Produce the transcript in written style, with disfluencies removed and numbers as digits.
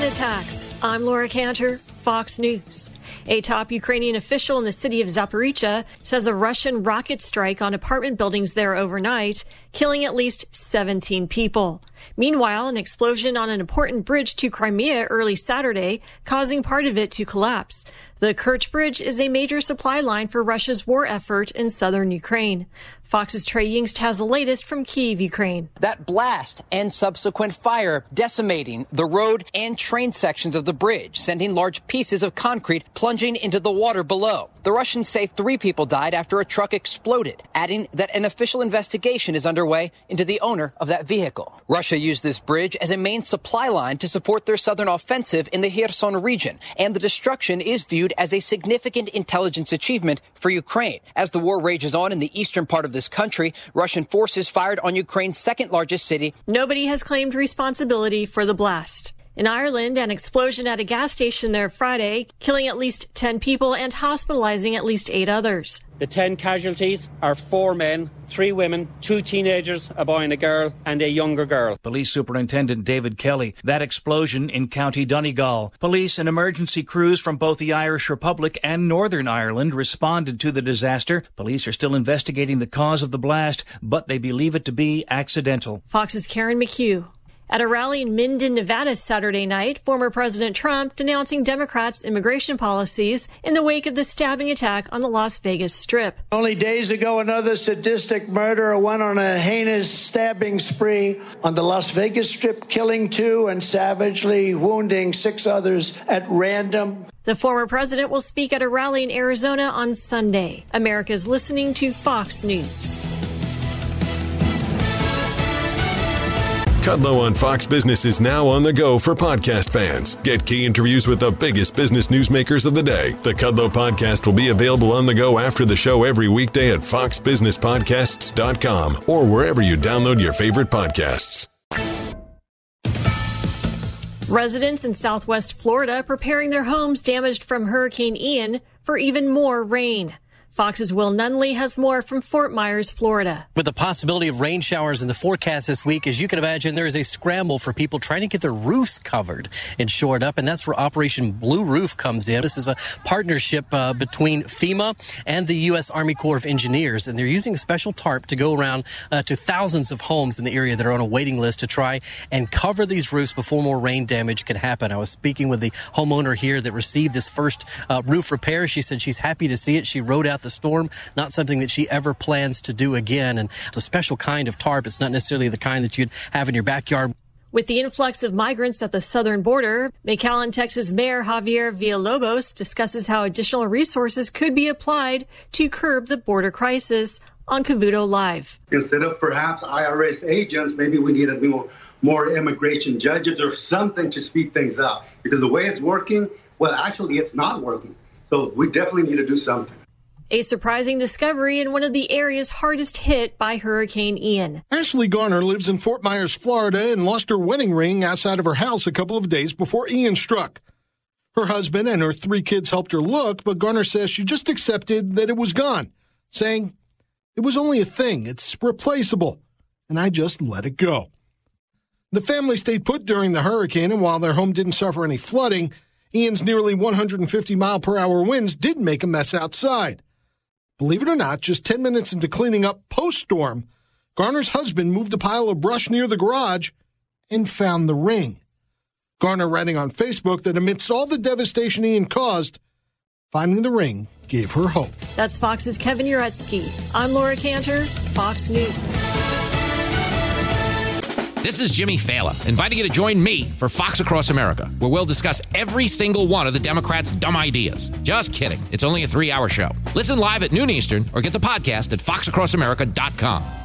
Russian attacks. I'm Laura Cantor, Fox News. A top Ukrainian official in the city of Zaporizhzhia says a Russian rocket strike on apartment buildings there overnight, killing at least 17 people. Meanwhile, an explosion on an important bridge to Crimea early Saturday, causing part of it to collapse. The Kerch Bridge is a major supply line for Russia's war effort in southern Ukraine. Fox's Trey Yingst has the latest from Kyiv, Ukraine. That blast and subsequent fire decimating the road and train sections of the bridge, sending large pieces of concrete plunging into the water below. The Russians say 3 people died after a truck exploded, adding that an official investigation is underway into the owner of that vehicle. Russia used this bridge as a main supply line to support their southern offensive in the Kherson region, and the destruction is viewed as a significant intelligence achievement for Ukraine. As the war rages on in the eastern part of this country, Russian forces fired on Ukraine's second largest city. Nobody has claimed responsibility for the blast. In Ireland, an explosion at a gas station there Friday, killing at least 10 people and hospitalizing at least 8 others. The 10 casualties are 4 men, 3 women, 2 teenagers, a boy and a girl, and a younger girl. Police Superintendent David Kelly. That explosion in County Donegal. Police and emergency crews from both the Irish Republic and Northern Ireland responded to the disaster. Police are still investigating the cause of the blast, but they believe it to be accidental. Fox's Karen McHugh. At a rally in Minden, Nevada Saturday night, former President Trump denouncing Democrats' immigration policies in the wake of the stabbing attack on the Las Vegas Strip. Only days ago, another sadistic murderer went on a heinous stabbing spree on the Las Vegas Strip, killing 2 and savagely wounding 6 others at random. The former president will speak at a rally in Arizona on Sunday. America's listening to Fox News. Kudlow on Fox Business is now on the go for podcast fans. Get key interviews with the biggest business newsmakers of the day. The Kudlow podcast will be available on the go after the show every weekday at foxbusinesspodcasts.com or wherever you download your favorite podcasts. Residents in Southwest Florida preparing their homes damaged from Hurricane Ian for even more rain. Fox's Will Nunley has more from Fort Myers, Florida. With the possibility of rain showers in the forecast this week, as you can imagine, there is a scramble for people trying to get their roofs covered and shored up, and that's where Operation Blue Roof comes in. This is a partnership between FEMA and the U.S. Army Corps of Engineers, and they're using a special tarp to go around to thousands of homes in the area that are on a waiting list to try and cover these roofs before more rain damage can happen. I was speaking with the homeowner here that received this first roof repair. She said she's happy to see it. She rode out the storm, not something that she ever plans to do again. And it's a special kind of tarp. It's not necessarily the kind that you'd have in your backyard. With the influx of migrants at the southern border, McAllen, Texas Mayor Javier Villalobos discusses how additional resources could be applied to curb the border crisis on Cavuto Live. Instead of perhaps IRS agents, maybe we need more immigration judges or something to speed things up. Because the way it's working, well, actually, it's not working. So we definitely need to do something. A surprising discovery in one of the areas hardest hit by Hurricane Ian. Ashley Garner lives in Fort Myers, Florida, and lost her wedding ring outside of her house a couple of days before Ian struck. Her husband and her 3 kids helped her look, but Garner says she just accepted that it was gone, saying, "It was only a thing. It's replaceable." And I just let it go. The family stayed put during the hurricane, and while their home didn't suffer any flooding, Ian's nearly 150-mile-per-hour winds did make a mess outside. Believe it or not, just 10 minutes into cleaning up post-storm, Garner's husband moved a pile of brush near the garage and found the ring. Garner writing on Facebook that amidst all the devastation Ian caused, finding the ring gave her hope. That's Fox's Kevin Uretsky. I'm Laura Cantor, Fox News. This is Jimmy Fallon, inviting you to join me for Fox Across America, where we'll discuss every single one of the Democrats' dumb ideas. Just kidding. It's only a 3-hour show. Listen live at noon Eastern or get the podcast at foxacrossamerica.com.